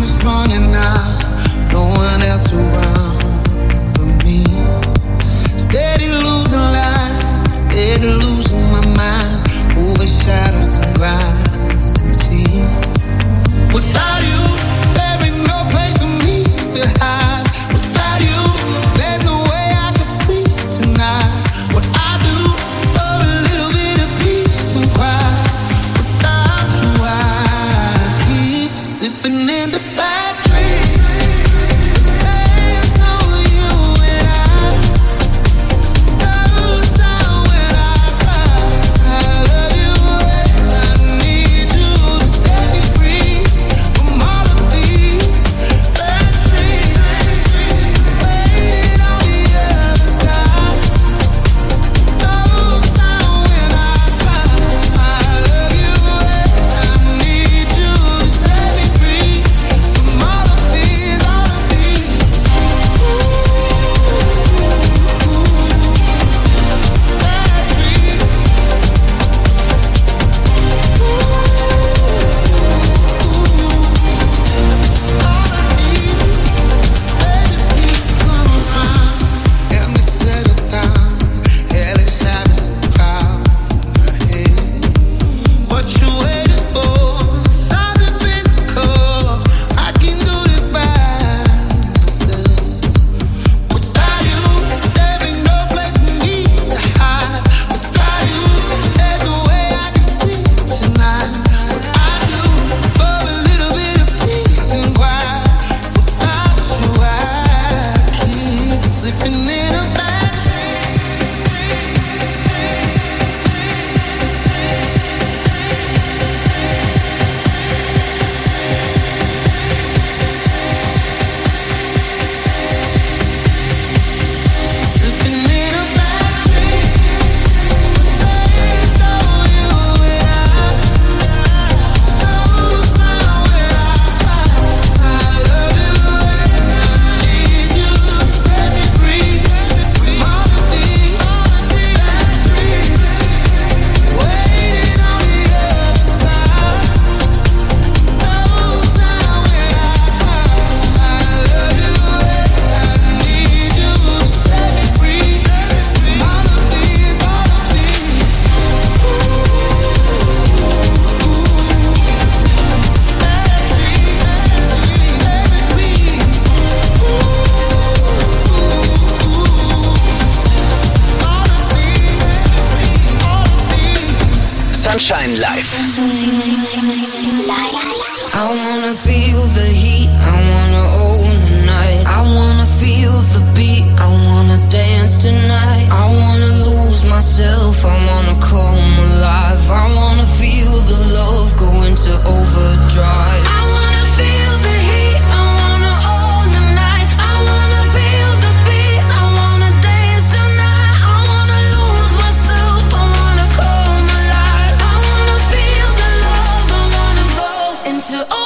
Sunshine Live. I wanna feel the heat, I wanna own the night. I wanna feel the beat, I wanna dance tonight. I wanna lose myself, I wanna come alive. I wanna feel the love go into overdrive. I wanna feel the heat, I wanna own the night. I wanna feel the beat, I wanna dance tonight. I wanna lose myself, I wanna come alive. I wanna feel the love, I wanna go into overdrive.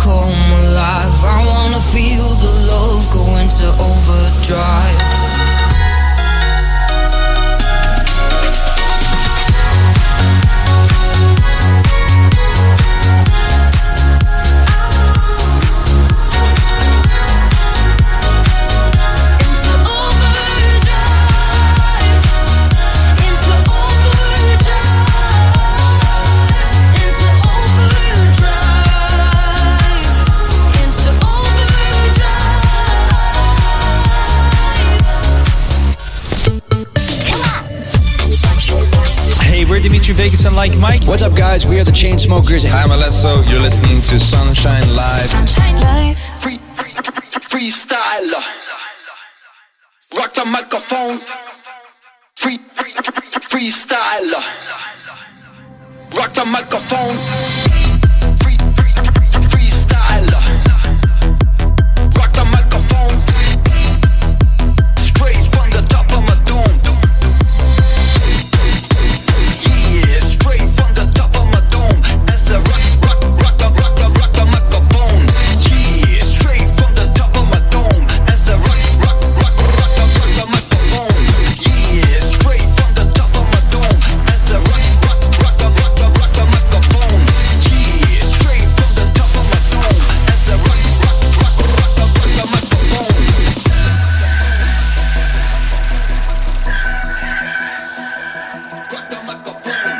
Overdrive. Dimitri Vegas and Like Mike. What's up, guys? We are the Chainsmokers. Hi, I'm Alesso. You're listening to Sunshine Live. Sunshine Live. Freestyler. Rock the microphone. Freestyler. Rock the microphone. Freestyler. Rock the microphone. Straight from the top of my dome. Yeah, straight from the top of my dome. As a rock the microphone. Yeah, straight from the top of my dome. As a rock the microphone. Yeah, straight from the top of my dome. As a rock the microphone. Yeah, straight from the top of my dome. As a rock the microphone. Rock the microphone.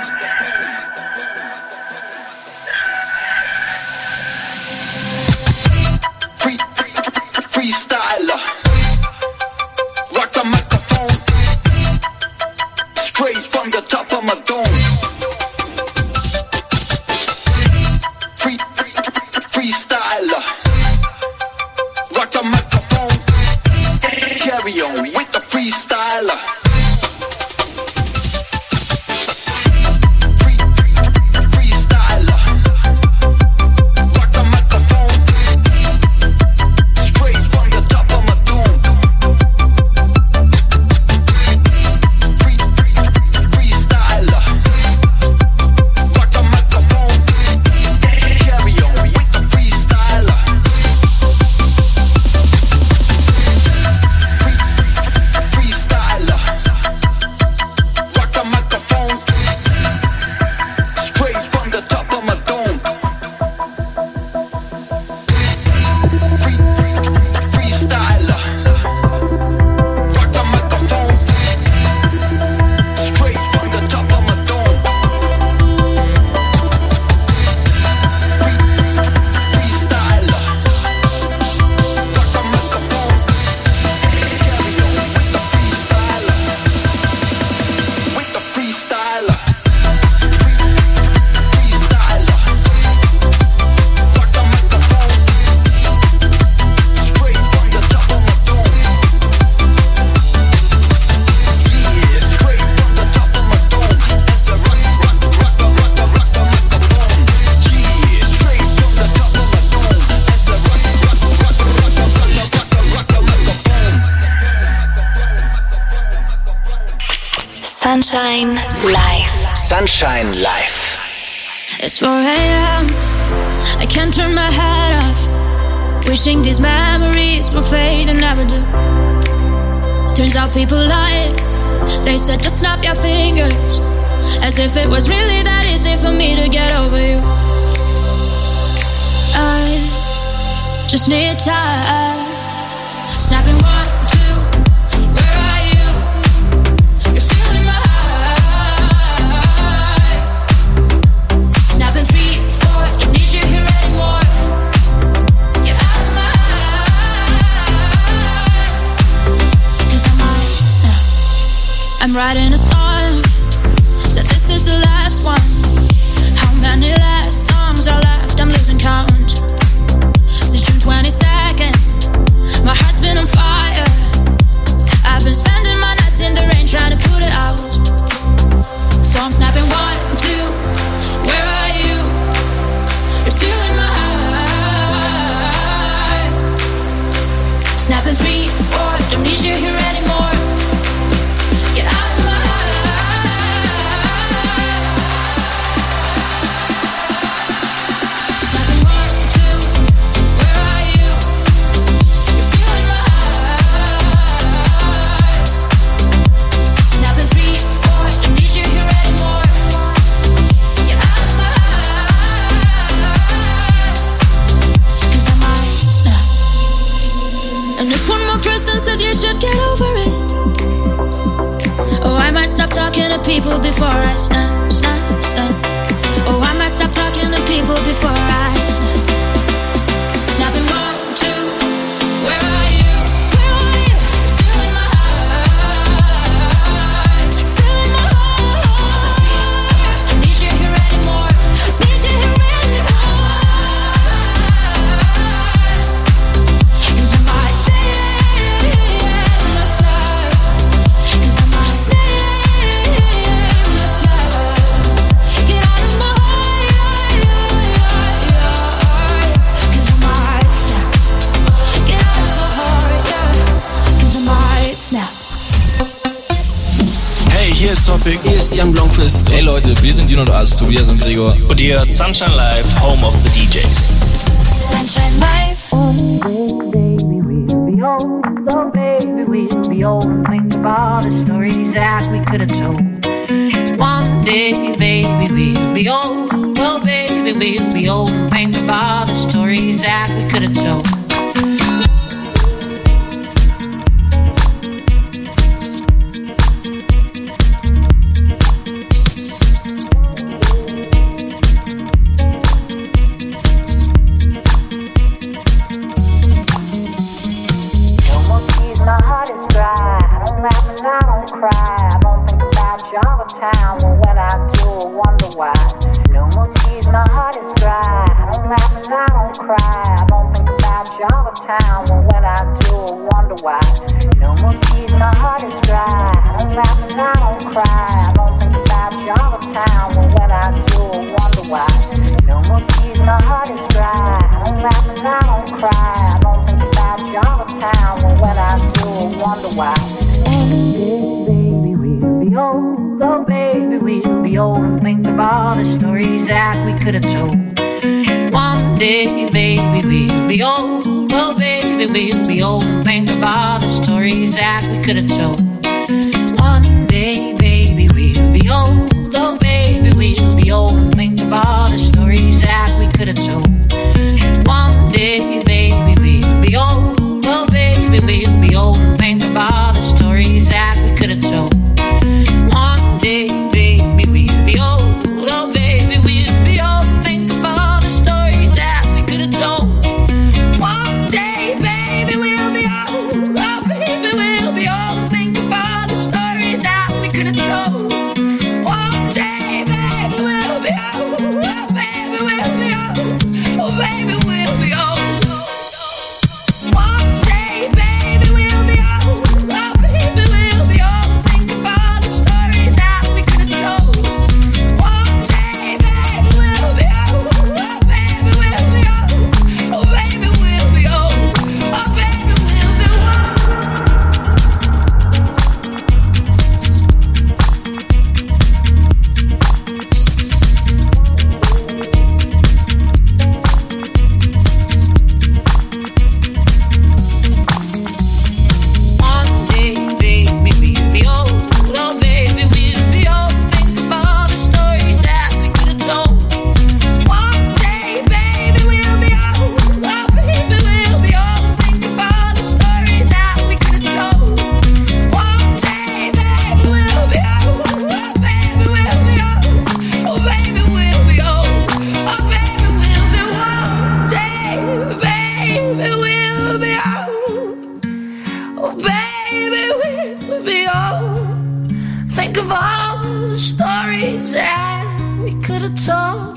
Freestyler. Rock the microphone. Straight from the top of my dome. Freestyler. Rock the microphone. Carry on with the freestyler. Freestyler. Rock the microphone. Straight from the top of my dome. Freestyler. Rock the microphone. Carry on with the freestyler. Freestyler. Rock the microphone. Straight from the top of my dome. Freestyler. Rock the microphone. Straight from the top of my dome. Freestyler. Rock the microphone. Carry on with the freestyler. With the freestyler. Freestyler. Rock the microphone. Straight from the top of my dome. Yeah, straight from the top of my dome. As a rock the microphone. Yeah, straight from the top of my dome. As a rock the microphone. Sunshine Live. Sunshine Live. It's 4 a.m. I can't turn my head off. Wishing these memories will fade and never do. Turns out people lie. They said just snap your fingers. As if it was really that easy for me to get over you. I just need time. Snapping 1, 2. Where are you? You're still in my eye. Snapping 3, 4. Don't need you here anymore. Get out of my eye. 'Cause I might snap. I'm writing a song. Said this is the last one. How many last songs are left? I'm losing count. Since June 22nd, my heart's been on fire. I've been spending my nights in the rain trying to put it out. So I'm snapping 1, 2. Where are you? You're still in my eye. Snapping 3, 4. Don't need you here anymore. Get out of my eye. Snapping 1, 2. Where are you? You're still in my eye. Snapping 3, 4. Don't need you here anymore. Get out of my eye. 'Cause I might snap. And if one more person says you should get over it, oh, I might stop talking to people before I snap, snap, snap. Oh, I might stop talking to people before I snap. Snapping 1, 2. Where are you? Where are you? You're still in my eye. Still in my eye. Hey, hier ist Topic. Hier ist Jan Blomqvist. Hey Leute, wir sind Dino und As, Tobias und Gregor. Und ihr hört Sunshine Live, Home of the DJs. Sunshine Live. Oh baby, we'll be old and think of all the stories that we could have told. One day, baby, we'll be old. Oh baby, we'll be old and think of all the stories that we could have told. Town, well, when I do, I wonder why. No more tears, my heart is dry. I don't laugh and I don't cry. I don't think about Java Town, well, when I do, I wonder why. No more tears, my heart is dry. I don't laugh and I don't cry. I don't think about Java Town, well, when I do, I wonder why. No more tears, my heart is dry. I don't laugh and I don't cry. I don't think about Java Town, well, when I do, I wonder why. Baby, we'll be old. Oh baby, we'll be old and think of all the stories that we could have told. One day, baby, we'll be old. Oh baby, we'll be old and think of all the stories that we could have told. One day, baby, we'll be old. Oh baby, we'll be old and think of all the stories that we could have told. One day, baby, we'll be old. Oh baby, we'll be old and think of all the stories that we could have told. One day, baby, we'll be old. Oh, baby, we'll be old. Think of all the stories that we could have told. One day, baby, we'll be old. Oh, baby, we'll be old. Think of all the stories that we could have told. One day, baby, we'll be old. Oh, baby, we'll be old. Oh, baby, we'll be old. One day, baby, we'll be old. Oh, baby, we'll be old. Think of all the stories that we could have told. One day, baby, we'll be old. Oh, baby, we'll be old. Oh, baby, we'll be old. Oh, baby, we'll be One day, baby, we'll be old. Oh, baby, we'll be old. Think of all the stories that we could have told. One day, baby, we'll be old. Oh, baby, we'll be old. Think of all the stories that we could have told. One day, baby, we'll be old. Oh, baby, we'll be old. Oh, baby, we'll be old. Oh, baby, we'll be one day, baby, we'll be old. Oh, baby, we'll be old. Think of all the stories that we could have told.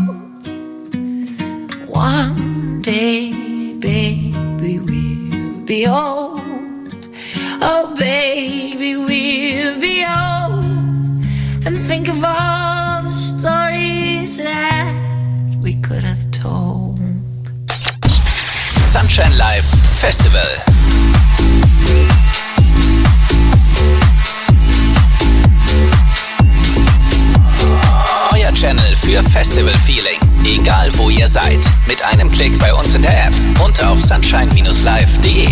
One day, baby, we'll be old. Oh, baby, we'll be old. And think of all the stories that we could have told. Sunshine Live Festival. Euer Channel für Festival-Feeling. Egal wo ihr seid. Mit einem Klick bei uns in der App und auf sunshine-live.de.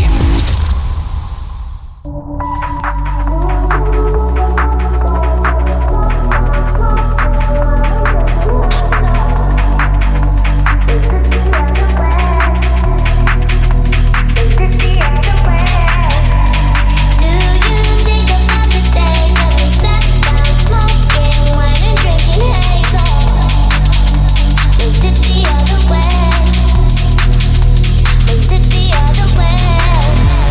Is it the other way?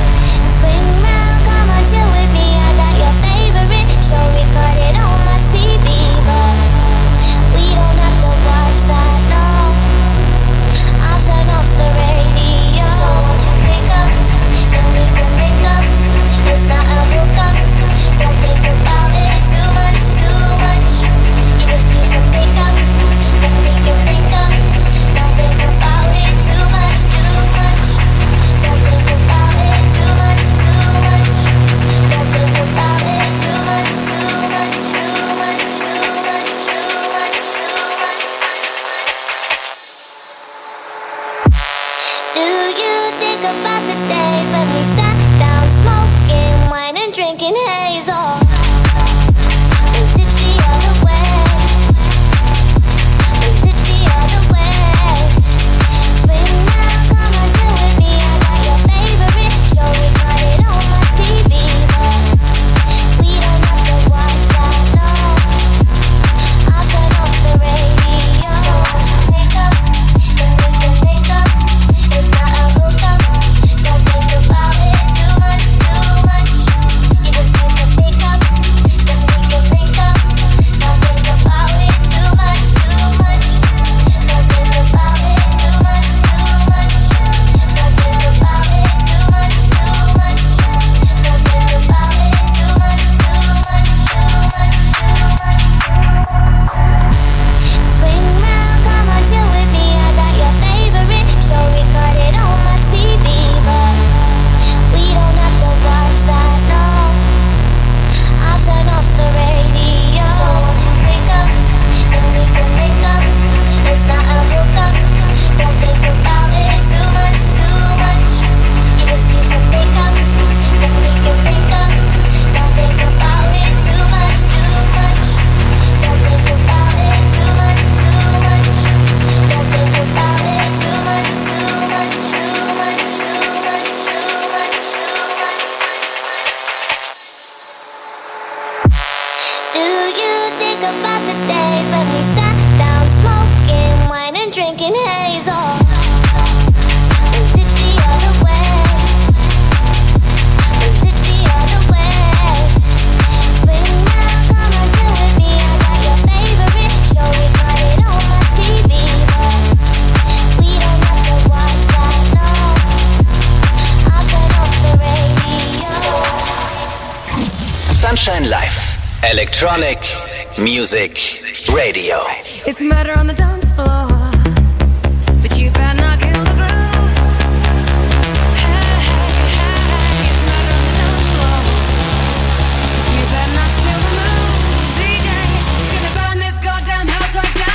think about the days when we sat down smoking wine and drinking haze. Oh, was it the other way? Was it the other way? Swing round, come on, chill with me. I got your favorite show, we got it on my TV. But we don't have to watch that, no. I'll turn off the radio. Sunshine Live. Electronic Music Radio. It's murder on the dance floor, but you better not kill the groove. Hey, hey, hey, it's murder on the dance floor, but you better not steal the moves. DJ, gonna burn this goddamn house right down.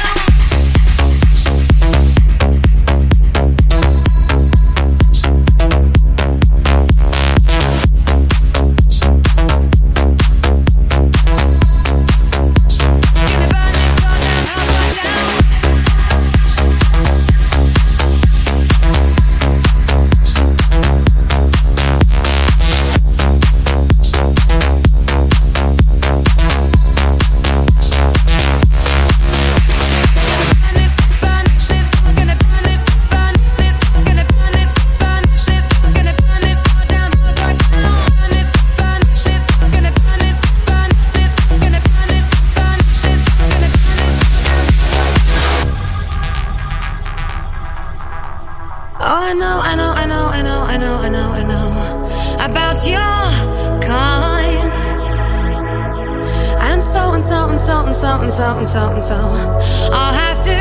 About your kind, and so I'll have to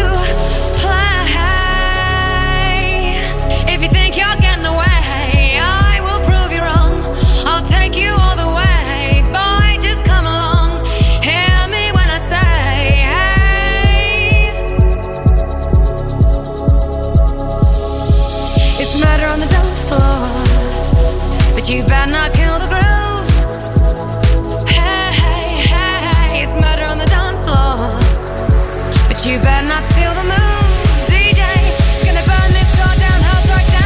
play. If you think you're getting away, I will prove you wrong. I'll take you all the way, boy, just come along. Hear me when I say, hey. It's murder on the dance floor, but you better not kill the groove. Hey, hey, hey, it's murder on the dance floor, but you better not steal the moves. DJ, gonna burn this goddamn house right down.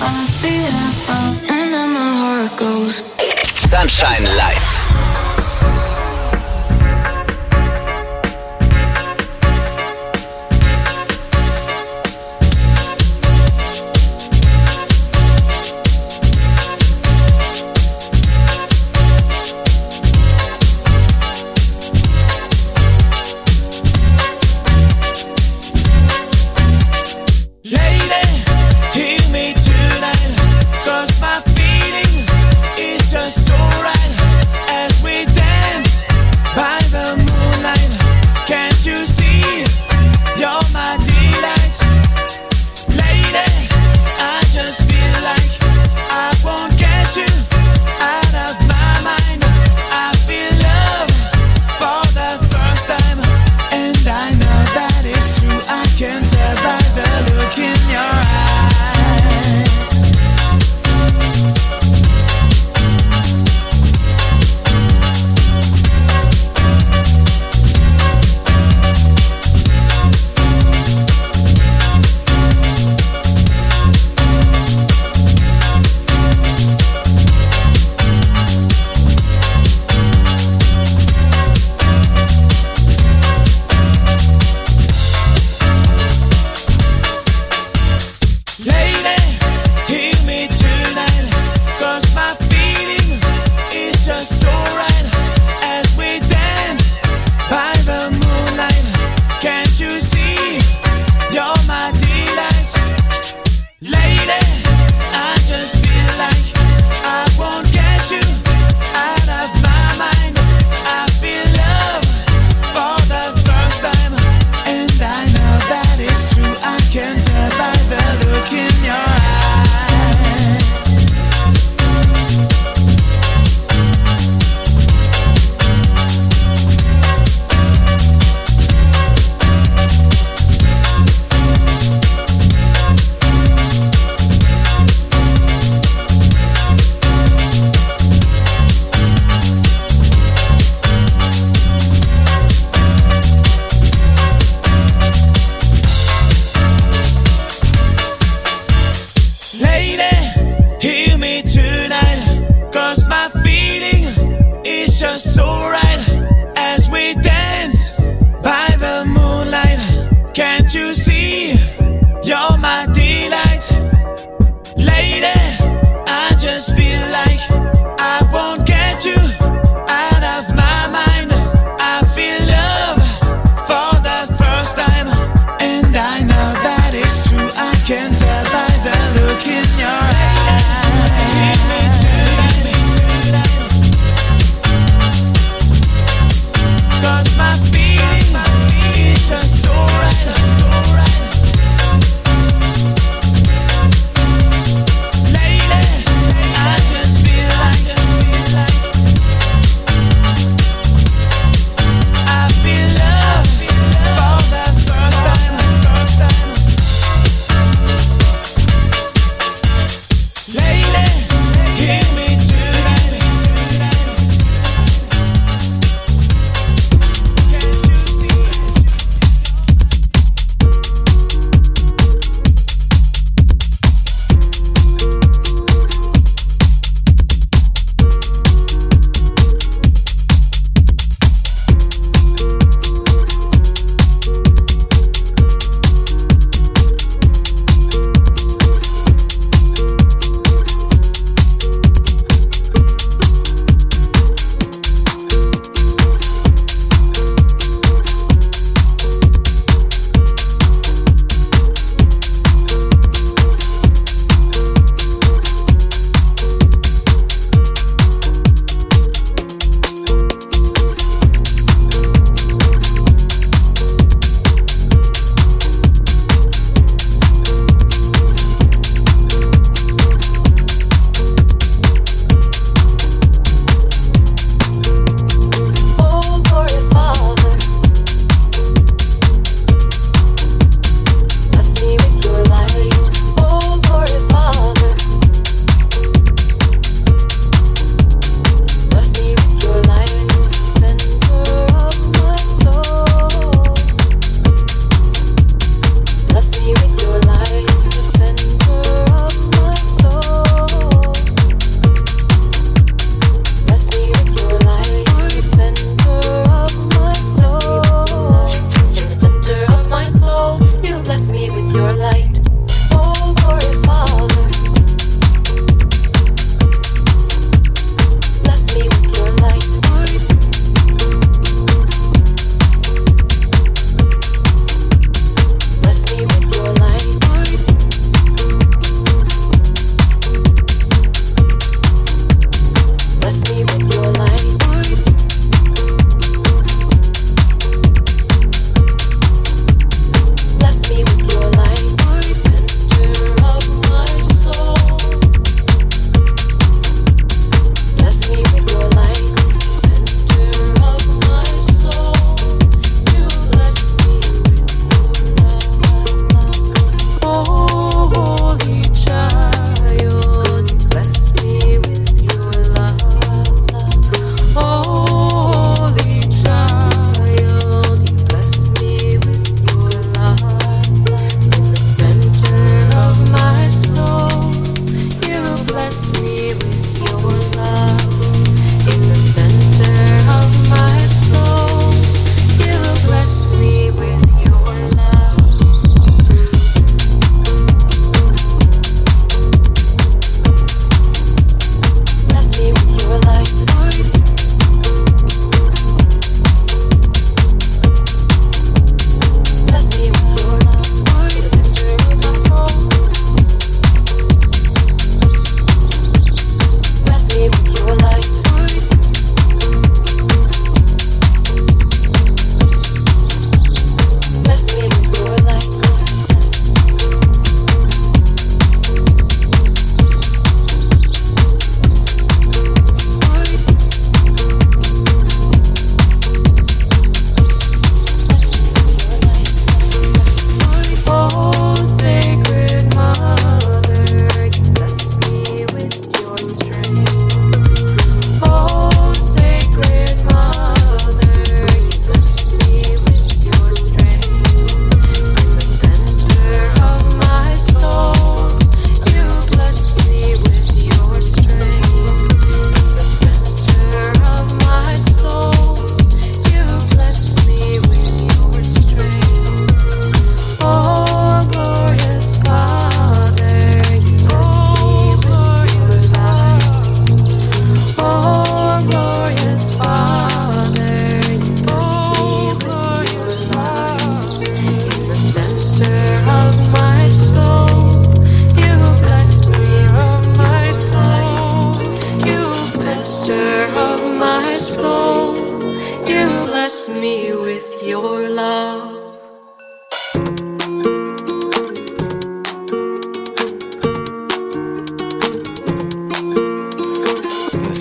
And then my heart goes. Sunshine Live.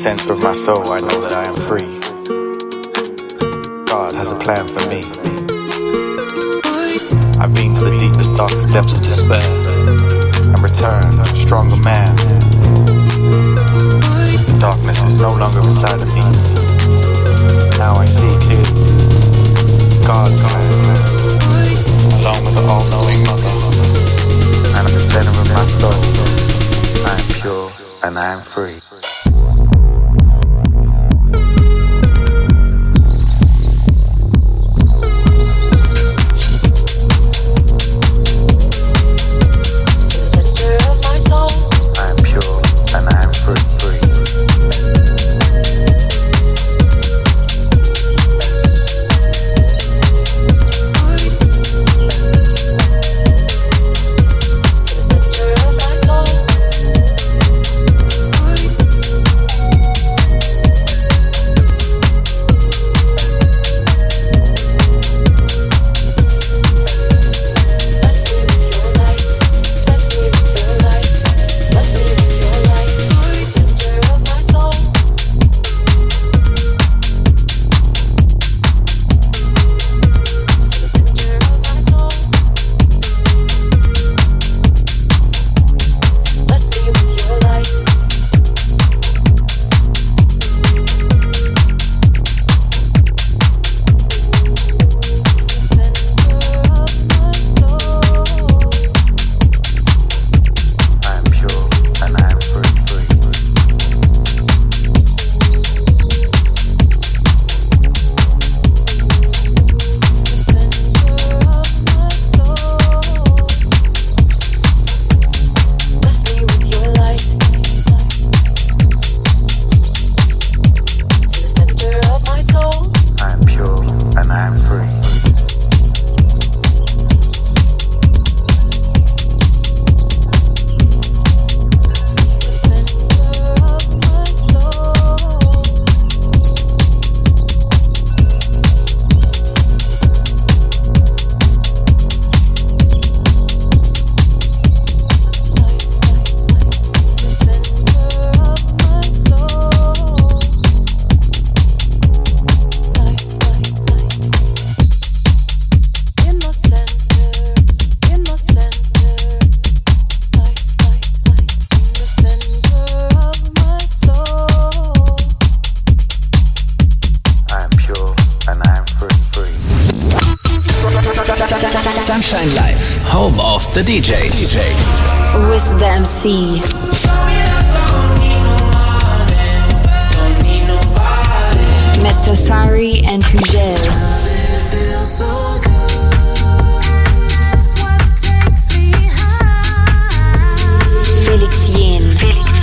center of my soul, I know that I am free. God has a plan for me. I've been to the deepest, darkest depths of despair and returned a stronger man. Darkness is no longer inside of me. Now I see clearly God's plan, along with the all-knowing mother. And at the center of my soul, I am pure and I am free. Sunshine Live, home of the DJs. With the MC. Mezzosari and Pugel. Felix Yen.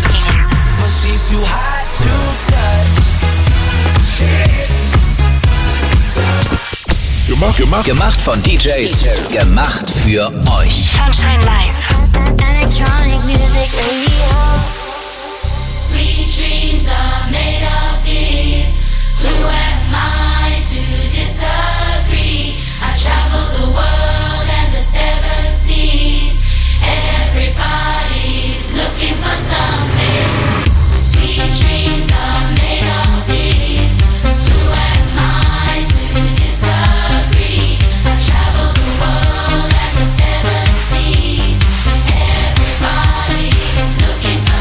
Gemacht von DJs, gemacht für euch. Sunshine Live. Electronic music radio. Sweet dreams are made of these. Who am I to disagree? I travel the world and the seven seas. Everybody's looking for something. Sweet dreams are made of these. Who am I to disagree? I travel the world and the seven seas. Everybody's looking for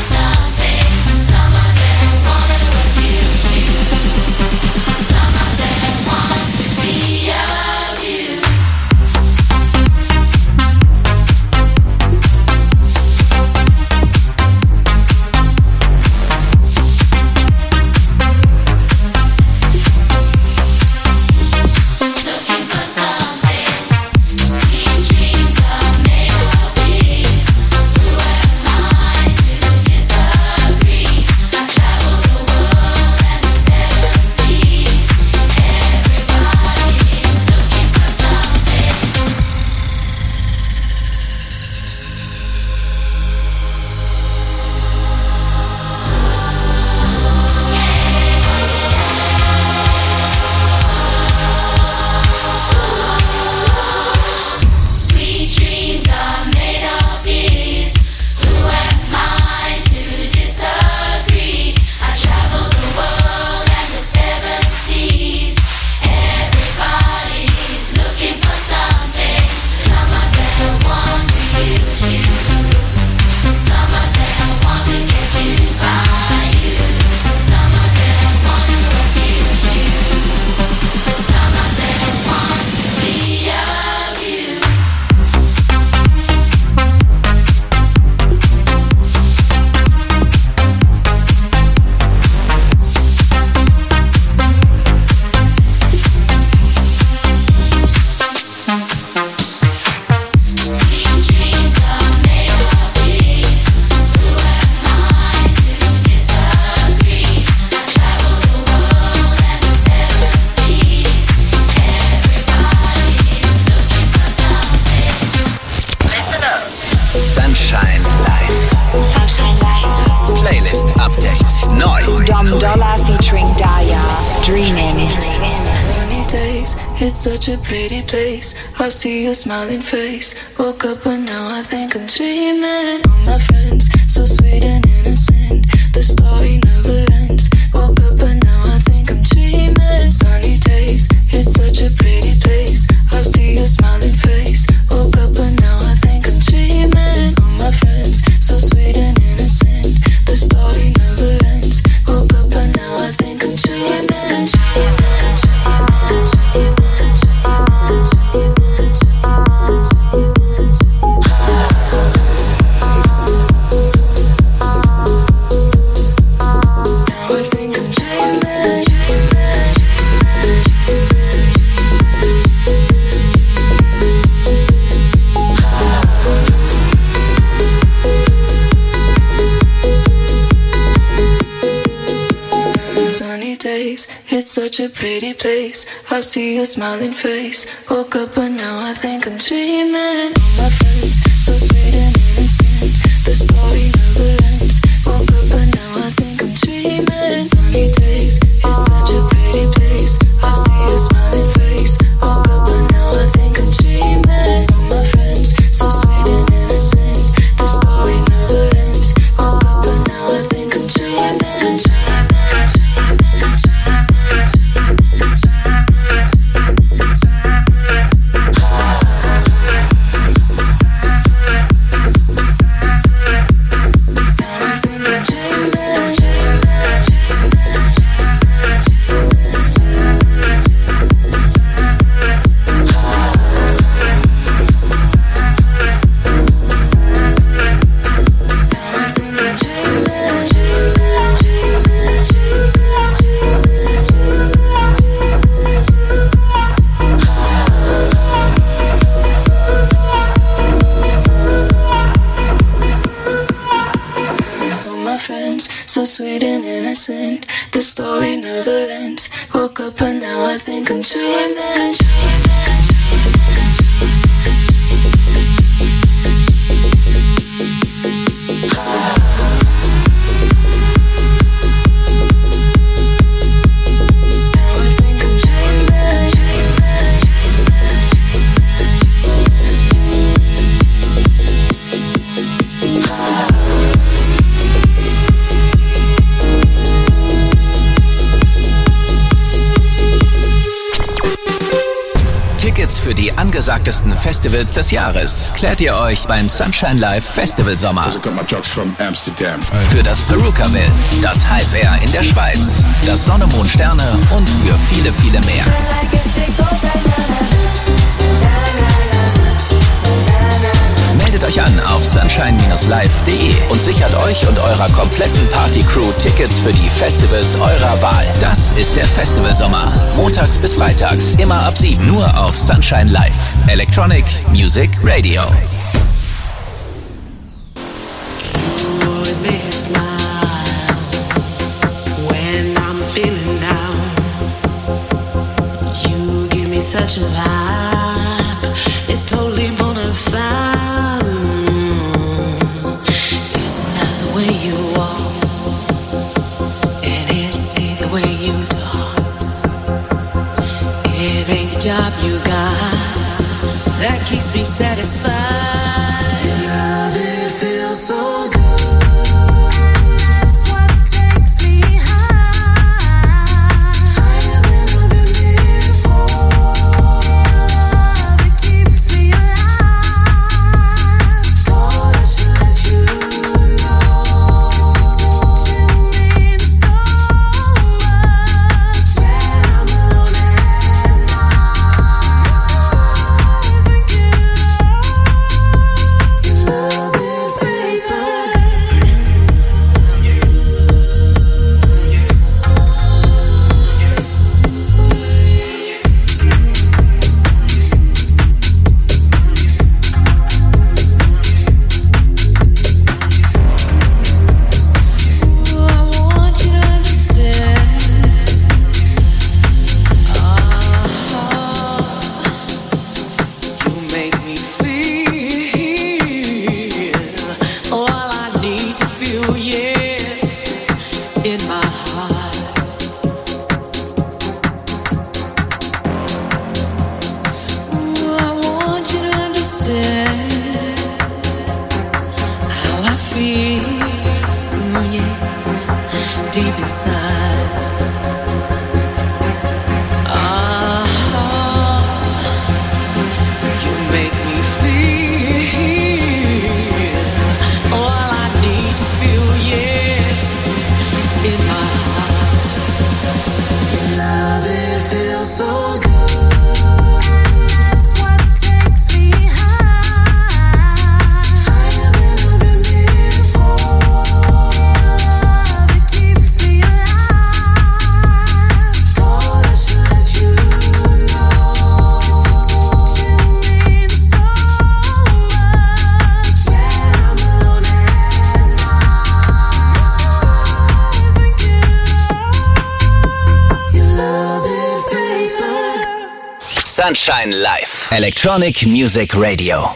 Dreaming. Sunny days, it's such a pretty place. I see your smiling face. Woke up but now I think I'm dreaming. All my friends, so sweet and innocent. The story never ends. Woke up but now I think I'm dreaming. Sunny days, it's such a pretty place. I see your smiling face. Woke up but now I think I'm dreaming. All my friends, so sweet and innocent. The story never ends. Woke up but now I think I'm dreaming. It's such a pretty place. I see your smiling face. Woke up but now I think I'm dreaming. All my friends, so sweet and innocent. The story never ends. Woke up but now I think I'm dreaming. Sunny days, it's such a pretty place. I see your smiling face. Woke up but now I think I'm dreaming. All my friends, so sweet and innocent. The story never ends. Woke up but now I think I'm dreaming. So sweet and innocent, the story never ends. Woke up and now I think I'm dreaming. Tickets für die angesagtesten Festivals des Jahres klärt ihr euch beim Sunshine Live Festival Sommer. Für das Perukaville, das Hive Air in der Schweiz, das Sonne, Mond, Sterne und für viele, viele mehr. Meldet euch an auf sunshine-live.de und sichert euch und eurer kompletten Party-Crew Tickets für die Festivals eurer Wahl. Das ist der Festivalsommer. Montags bis freitags, immer ab 7. Nur auf Sunshine Live. Electronic Music Radio. Such a vibe, it's totally bona fide. It's not the way you walk, and it ain't the way you talk. It ain't the job you got that keeps me satisfied. Love, it feels so good. deep inside. You make me feel all I need to feel, yes, in my heart. Your love, it feels so good. Sunshine Live, Electronic Music Radio.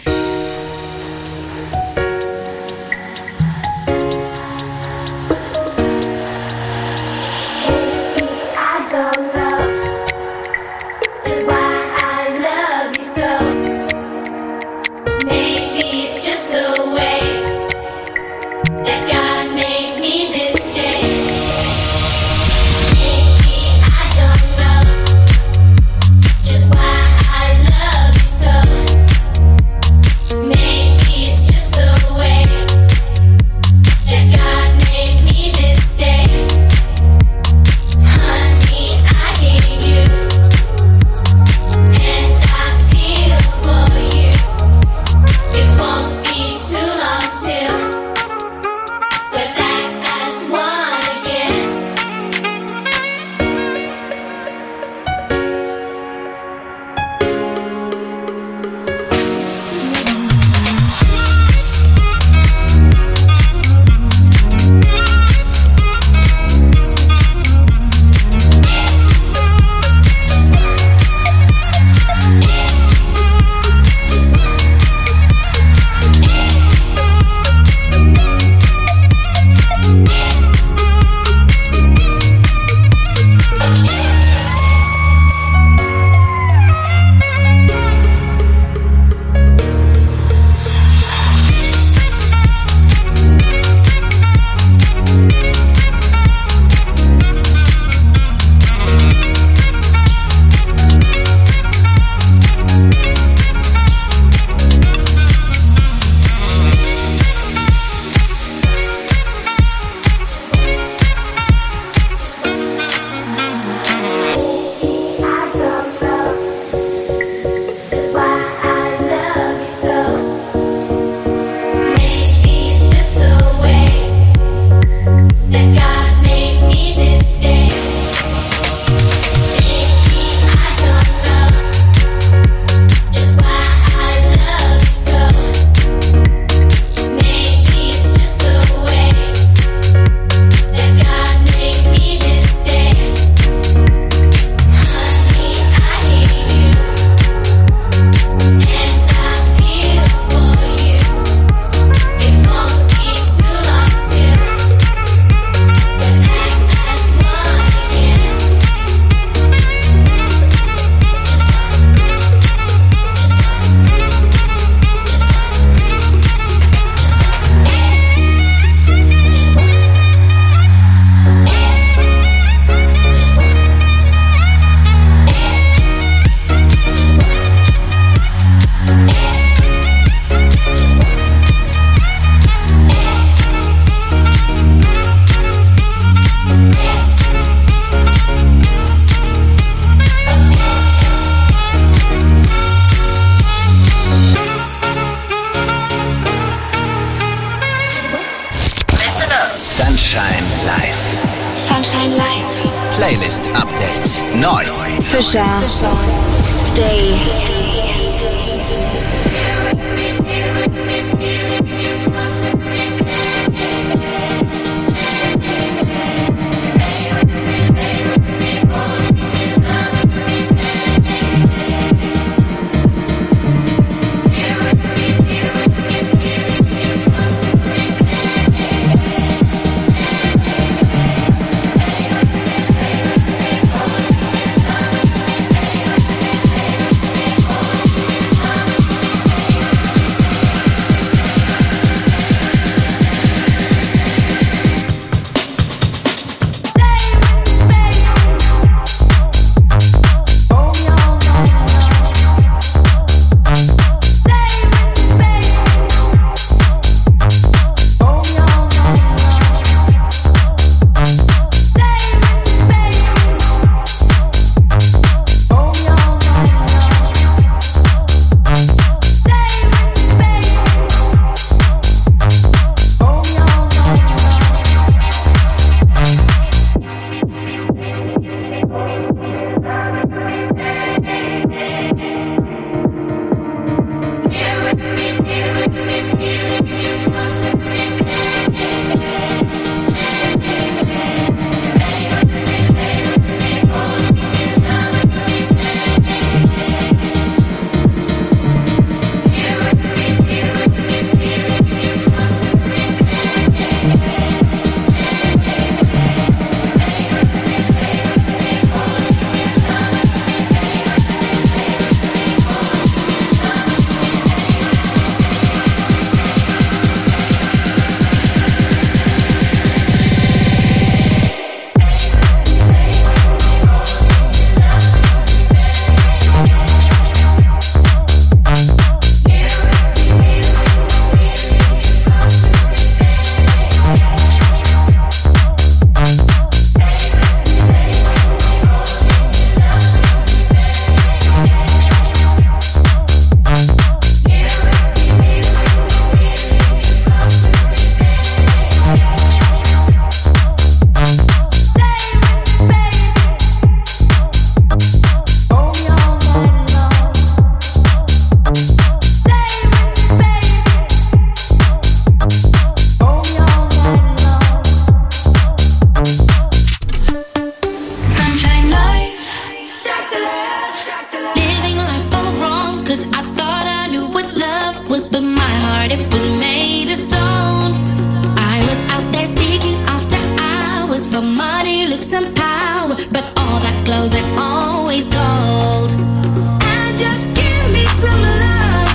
Sunshine Live. Sunshine Live. Playlist Update. Neu. Fischer. Stay. looks and power, but all that glows ain't always gold. And just give me some love,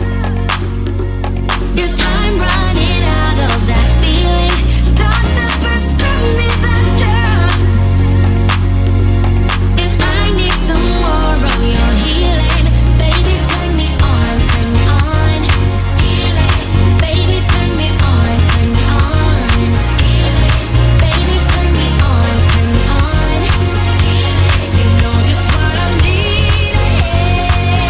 'cause I'm running out of that feeling. Doctor, prescribe me that drug, 'cause I need some more of your healing. Baby, turn me on, turn me on. Healing. Baby, turn me on, turn me on. Healing. Baby, turn me on, turn me on. Healing. You know just what I'm needing.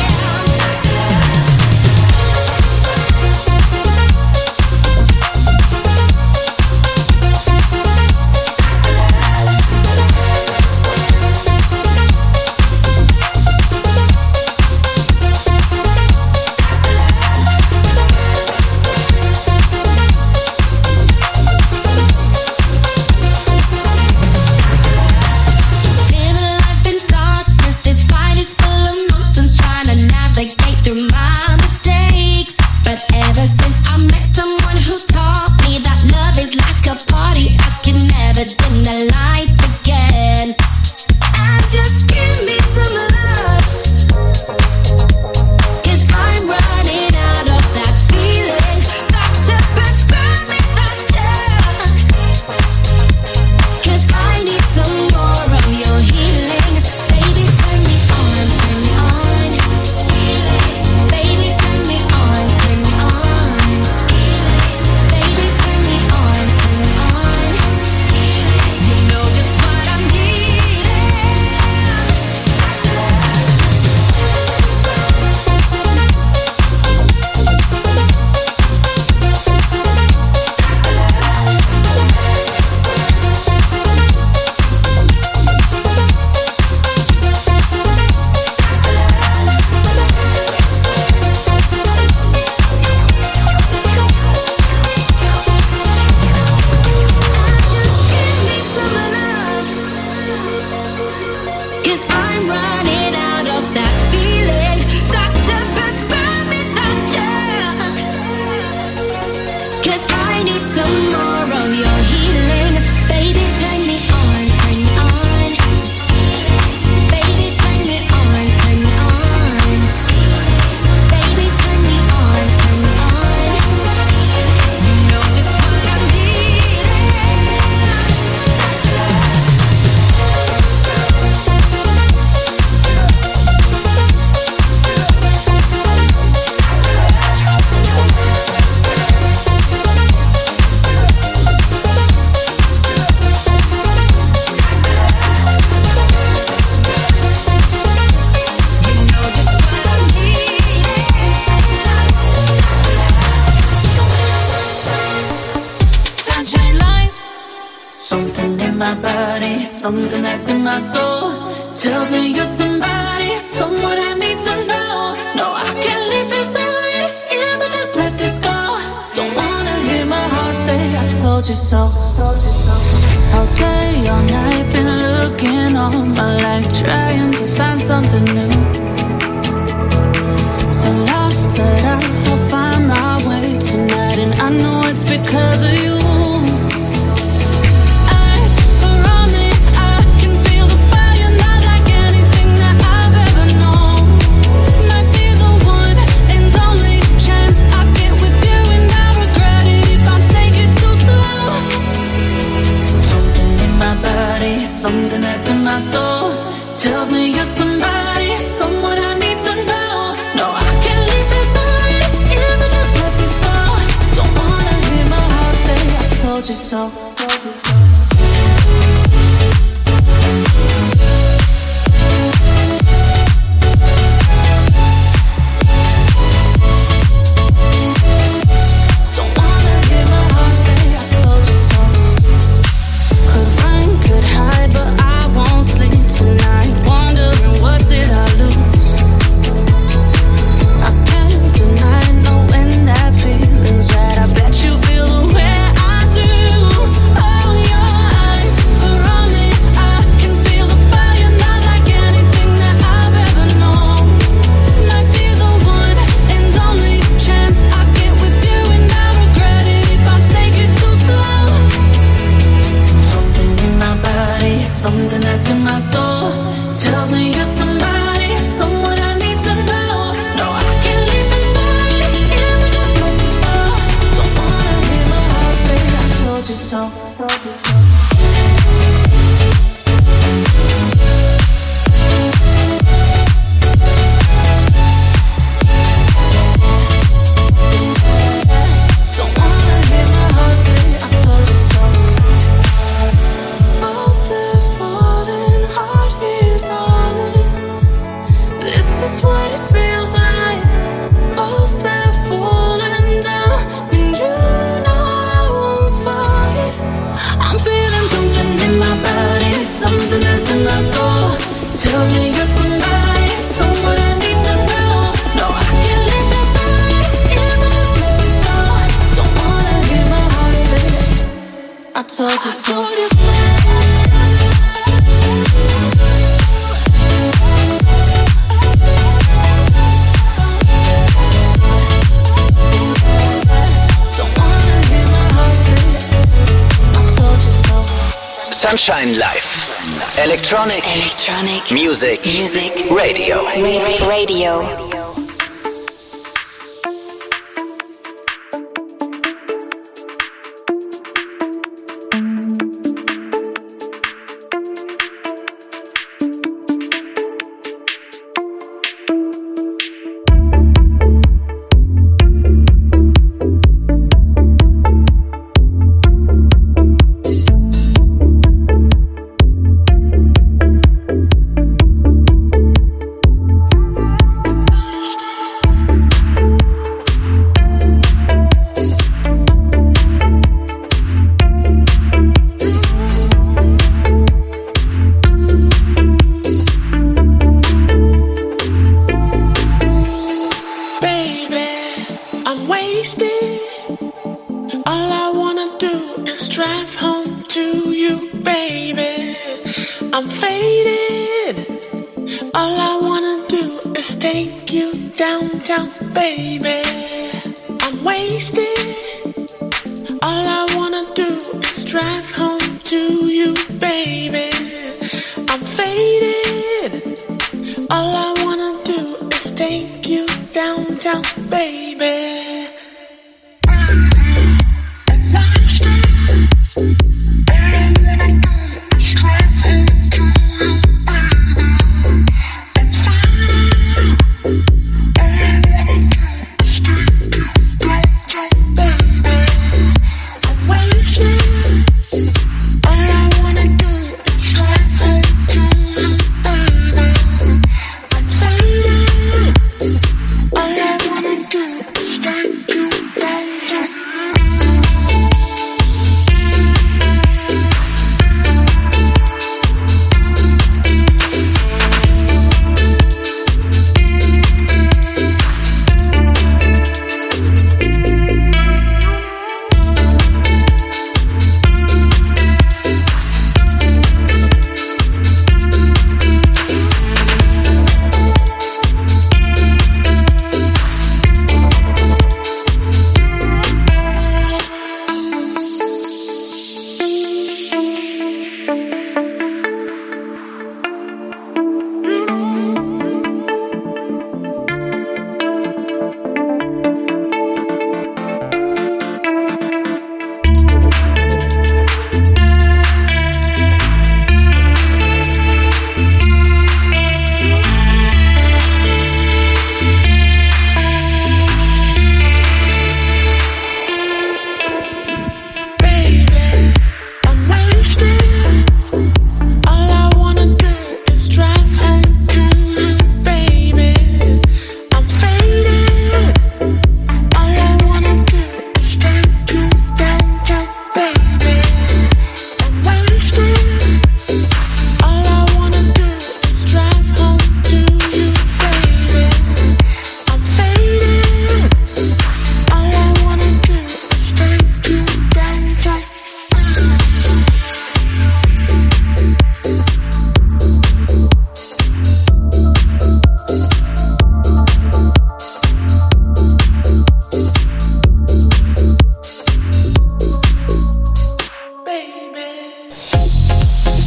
Living life in darkness, this fight is full of nonsense, trying to navigate through my mistakes. But ever since I met someone who taught me that love is like a party, I can never dim the lights again. And just give me some love, 'cause I'm running out of that feeling. Doctor, prescribe me that drug, 'cause I need some more of your healing. Baby, turn me on, turn me on. Healing. Baby, turn me on, turn me on. Healing. Baby, turn me on, turn me on. Healing. You know just what I'm needing. Give me some love, 'cause I'm running out of that feeling. Doctor, prescribe me that drug, 'cause I need some more of your healing. Baby, turn me on, turn me on. Baby, turn me on, turn me on. Baby, turn me on, turn me on. You know just what I'm needing. You know just what I'm needing. Sunshine life. Something in my body, something that's in my soul tells me you're somebody, someone I need to know. No, I can't leave this alone if I just let this go. Don't wanna hear my heart say I told you so. All day, all night, been looking all my life, trying to find something new. So lost, but I'll find my way tonight, and I know it's because of you. Eyes around me, I can feel the fire, not like anything that I've ever known. Might be the one and only chance I get with you, and I regret it if I take it too slow. Something in my body, something that's in my soul tells me you're somebody, someone I need to know. No, I can't leave this alone if I just let this go. Don't wanna hear my heart say I told you so. Don't wanna hear my heart say I told you so. Could run, could hide, but I won't sleep tonight, wondering what did I lose. I can't deny knowing that feeling's right. I bet you feel the way I do. Oh, your eyes are on me, I can feel the Something that's in my soul tells me you're somebody, someone I need to know. No, I can't leave inside if I just let me stop. Don't wanna hear my heart say I told you so. Sunshine Live. Electronic Music Radio.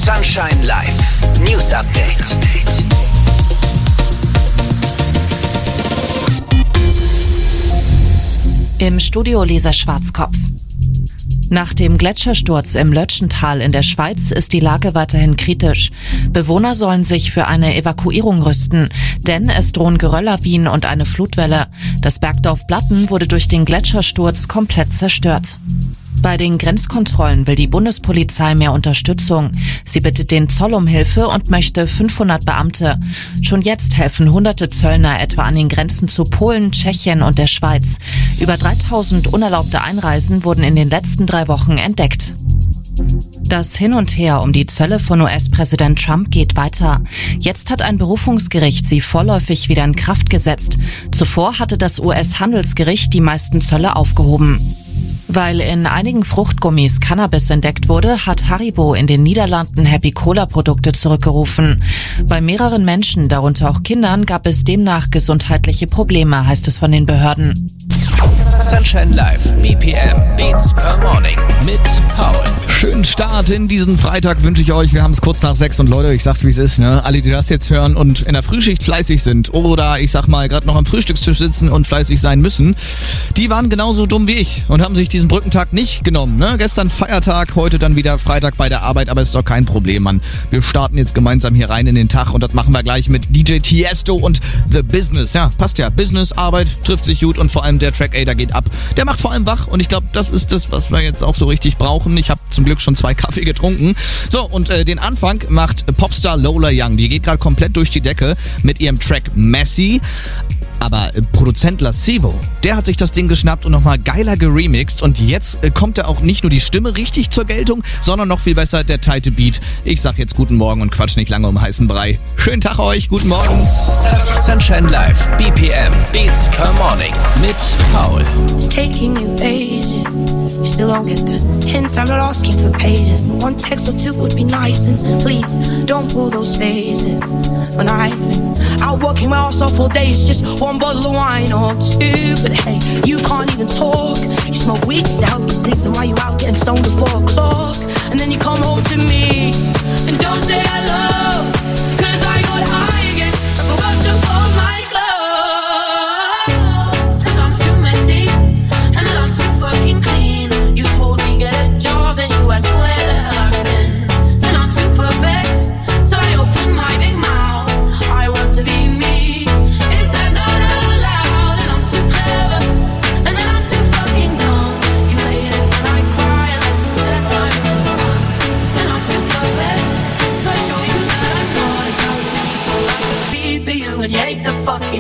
Sunshine Live News Update. Im Studio Lisa Schwarzkopf. Nach dem Gletschersturz im Lötschental in der Schweiz ist die Lage weiterhin kritisch. Bewohner sollen sich für eine Evakuierung rüsten, denn es drohen Gerölllawinen und eine Flutwelle. Das Bergdorf Blatten wurde durch den Gletschersturz komplett zerstört. Bei den Grenzkontrollen will die Bundespolizei mehr Unterstützung. Sie bittet den Zoll um Hilfe und möchte 500 Beamte. Schon jetzt helfen hunderte Zöllner etwa an den Grenzen zu Polen, Tschechien und der Schweiz. Über 3000 unerlaubte Einreisen wurden in den letzten 3 Wochen entdeckt. Das Hin und Her um die Zölle von US-Präsident Trump geht weiter. Jetzt hat ein Berufungsgericht sie vorläufig wieder in Kraft gesetzt. Zuvor hatte das US-Handelsgericht die meisten Zölle aufgehoben. Weil in einigen Fruchtgummis Cannabis entdeckt wurde, hat Haribo in den Niederlanden Happy-Cola-Produkte zurückgerufen. Bei mehreren Menschen, darunter auch Kindern, gab es demnach gesundheitliche Probleme, heißt es von den Behörden. Sunshine Live, BPM, Beats per Morning mit Paul. Schönen Start in diesen Freitag wünsche ich euch. Wir haben es kurz nach 6 und Leute, ich sag's wie es ist, ne? Alle, die das jetzt hören und in der Frühschicht fleißig sind oder ich sag mal gerade noch am Frühstückstisch sitzen und fleißig sein müssen, die waren genauso dumm wie ich und haben sich diesen Brückentag nicht genommen, ne? Gestern Feiertag, heute dann wieder Freitag bei der Arbeit, aber ist doch kein Problem, Mann. Wir starten jetzt gemeinsam hier rein in den Tag und das machen wir gleich mit DJ Tiesto und The Business. Ja, passt ja. Business, Arbeit, trifft sich gut und vor allem der Track, der geht ab. Der macht vor allem wach und ich glaube, das ist das, was wir jetzt auch so richtig brauchen. Ich habe zum Glück schon 2 Kaffee getrunken. So, und den Anfang macht Popstar Lola Young. Die geht gerade komplett durch die Decke mit ihrem Track Messy. Aber Produzent Lascivo, der hat sich das Ding geschnappt und nochmal geiler geremixed. Und jetzt kommt da auch nicht nur die Stimme richtig zur Geltung, sondern noch viel besser der tighte Beat. Ich sag jetzt guten Morgen und quatsch nicht lange um heißen Brei. Schönen Tag euch, guten Morgen. Sunshine Live, BPM, Beats per Morning mit Paul. It's taking you ages. You still don't get the hint. I'm not asking for pages. One text or 2 would be nice. And please don't pull those faces. When I've been out working my ass off all day, it's just 1 bottle of wine or 2. But hey, you can't even talk. You smoke weed just to help you sleep. Then why you out getting stoned at 4 o'clock? And then you come home to me and don't say hello, 'cause I got high again. I forgot to fold my clothes. 'Cause I'm too messy and then I'm too fucking clean. You told me get a job and you asked where the hell I've been. And I'm too perfect till I open my big mouth. I want to be me. Is that not allowed? And I'm too clever and then I'm too fucking dumb. You hate it when I cry and this is the time. And I'm too perfect till I show you that I'm not about to be for you and you hate the fucking.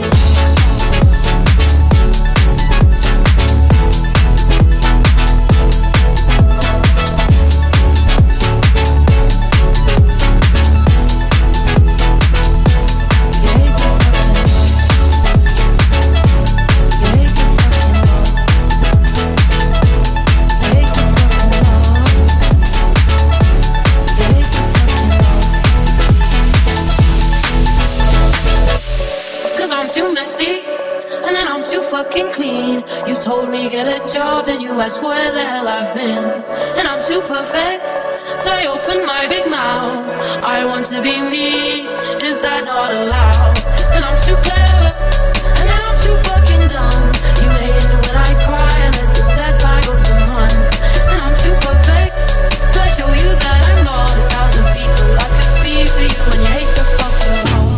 Clean. You told me get a job and you asked where the hell I've been. And I'm too perfect till I open my big mouth. I want to be me. Is that not allowed? And I'm too clever and then I'm too fucking dumb. You hate it when I cry and this is that time of the month. And I'm too perfect till I show you that I'm not 1,000 people I could be for you and you hate the fucking law.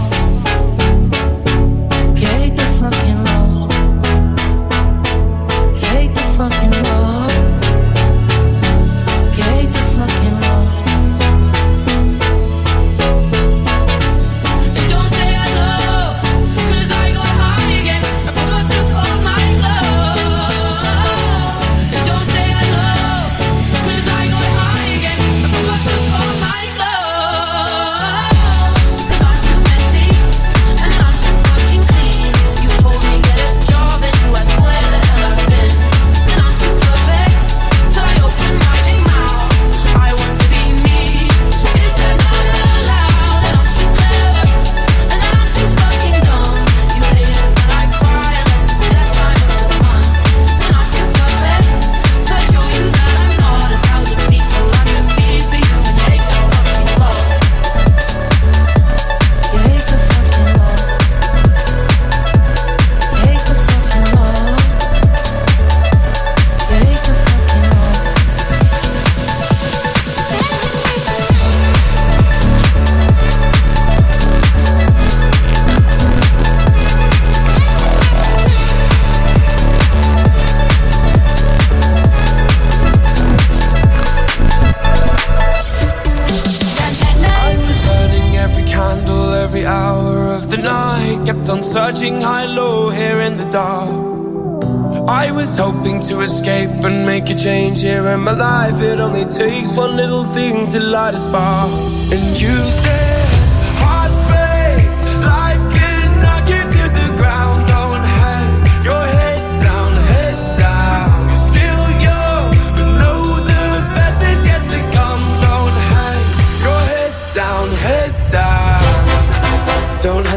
You hate the fucking law. Fucking law. You hate the fucking law. And don't say hello, 'cause I got high again. searching high-low here in the dark. I was hoping to escape and make a change here in my life. It only takes one little thing to light a spark. And you said, hearts break, life can knock you to the ground. Don't hang your head down, head down. You're still young, but know the best is yet to come. Don't hang your head down, head down. Don't